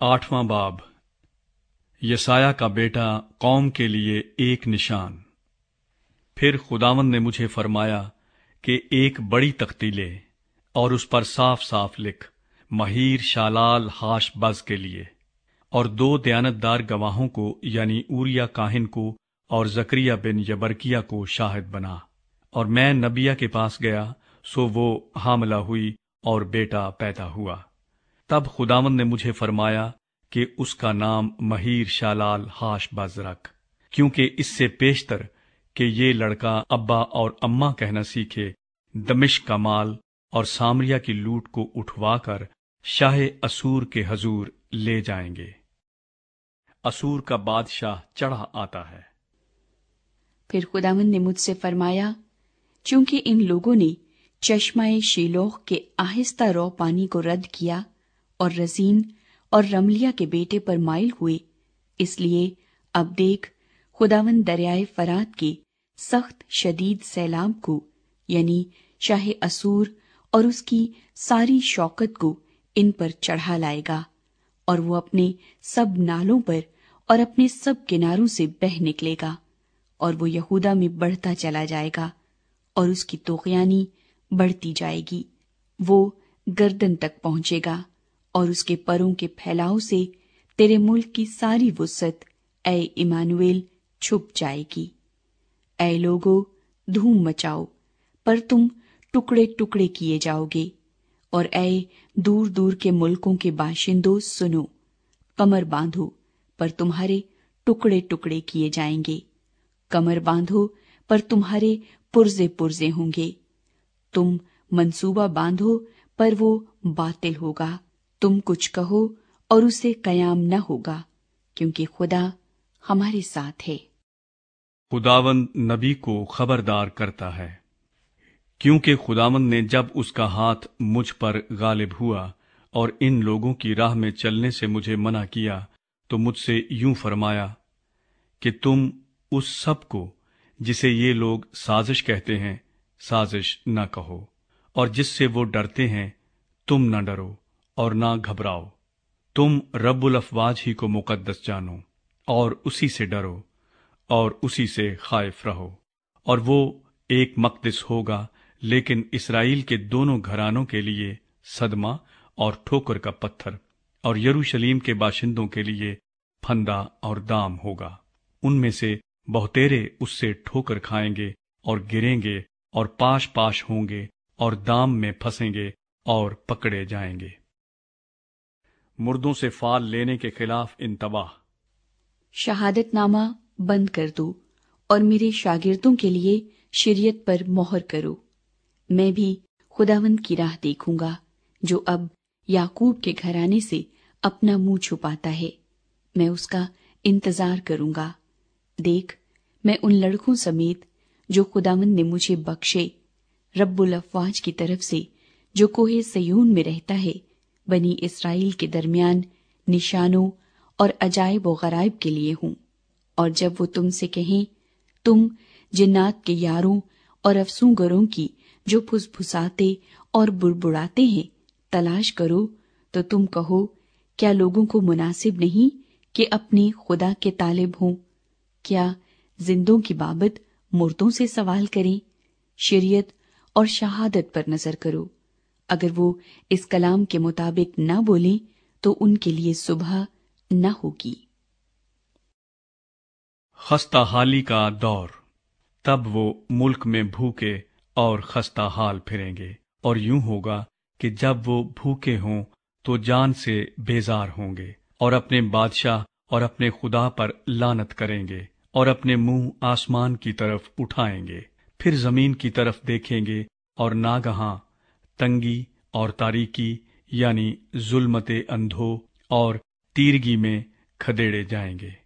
8वां बाब। यसाया का बेटा कौम के लिए एक निशान। फिर खुदावंद ने मुझे फरमाया कि एक बड़ी तख्ती ले और उस पर साफ साफ लिख, महीर शालाल हाश बज के लिए, और 2 दयानतदार गवाहों को यानी ऊरिया काहिन को और जकरिया बिन यबरकिया को शाहिद बना। और मैं नबिया के पास गया, सो वो हामला हुई और बेटा पैदा हुआ। तब खुदावंद ने मुझे फरमाया कि उसका नाम महीर शालाल हाश बज रख, क्योंकि इससे पेशतर कि ये लड़का अब्बा और अम्मा कहना सीखे, दमिश्क का माल और सामरिया की लूट को उठवाकर शाह असूर के हजूर ले जाएंगे। असूर का बादशाह चढ़ा आता है। फिर खुदावंद ने मुझसे फरमाया, चूंकि इन लोगों ने चश्माए शीलोह के आहिस्ता रौ पानी को रद्द किया और रजीन और रमलिया के बेटे पर माइल हुए, इसलिए अब देख, खुदावंद दरियाए फरात के सख्त शदीद सैलाब को यानी शाह असूर और उसकी सारी शौकत को इन पर चढ़ा लाएगा, और वो अपने सब नालों पर और अपने सब किनारों से बह निकलेगा, और वो यहूदा में बढ़ता चला जाएगा और उसकी तोग़यानी बढ़ती जाएगी। वो गर्दन तक पहुंचेगा और उसके परों के फैलाव से तेरे मुल्क की सारी वुसअत ऐ इमानुएल छुप जाएगी। ऐ लोगो, धूम मचाओ, पर तुम टुकड़े टुकड़े किए जाओगे, और ऐ दूर दूर के मुल्कों के बाशिंदों सुनो, कमर बांधो, पर तुम्हारे टुकड़े टुकड़े किए जाएंगे। कमर बांधो, पर तुम्हारे पुर्जे पुर्जे होंगे। तुम मंसूबा बांधो, पर वो बातिल होगा। तुम कुछ कहो और उसे कयाम न होगा, क्योंकि खुदा हमारे साथ है। खुदावंद नबी को खबरदार करता है। क्योंकि खुदावंद ने जब उसका हाथ मुझ पर गालिब हुआ और इन लोगों की राह में चलने से मुझे मना किया, तो मुझसे यूं फरमाया कि तुम उस सब को जिसे ये लोग साजिश कहते हैं, साजिश न कहो, और जिससे वो डरते हैं, तुम न डरो और ना घबराओ। तुम रब्बुल अफ़वाज ही को मुकद्दस जानो और उसी से डरो और उसी से खाइफ रहो। और वो एक मक़दिस होगा, लेकिन इस्राएल के दोनों घरानों के लिए सदमा और ठोकर का पत्थर, और यरूशलेम के बाशिंदों के लिए फंदा और दाम होगा। उनमें से बहुतेरे उससे ठोकर खाएंगे और गिरेंगे और पाश पाश होंगे और दाम में फंसेंगे और पकड़े जाएंगे। मुर्दों से फाल लेने के खिलाफ इंतबाह। शहादतनामा बंद कर दो और मेरे शागिर्दों के लिए शरीयत पर मोहर करो। मैं भी खुदावंद की राह देखूंगा, जो अब याकूब के घराने से अपना मुंह छुपाता है। मैं उसका इंतजार करूंगा। देख, मैं उन लड़कों समेत जो खुदावंद ने मुझे बख्शे, रब्बुल अफ़वाज की तरफ से, जो कोहे सयून में रहता है, बनी इस्राएल के दरमियान निशानों और अजायब व गराइब के लिए हूं। और जब वो तुमसे कहें, तुम जिन्नात के यारों और अफसूगरों की जो फुसफुसाते और बुड़बुड़ाते हैं तलाश करो, तो तुम कहो, क्या लोगों को मुनासिब नहीं कि अपने खुदा के तालिब हों? क्या जिंदों की बाबत मुर्दों से सवाल करें? शरीयत और शहादत पर नजर करो। अगर वो इस कलाम के मुताबिक न बोले, तो उनके लिए सुबह न होगी। खस्ता हाली का दौर। तब वो मुल्क में भूखे और खस्ता हाल फिरेंगे, और यूं होगा कि जब वो भूखे हों तो जान से बेजार होंगे और अपने बादशाह और अपने खुदा पर लानत करेंगे और अपने मुंह आसमान की तरफ उठाएंगे। फिर जमीन की तरफ देखेंगे और नागहां तंगी और तारीकी यानी जुल्मते अंधो और तीरगी में खदेड़े जाएंगे।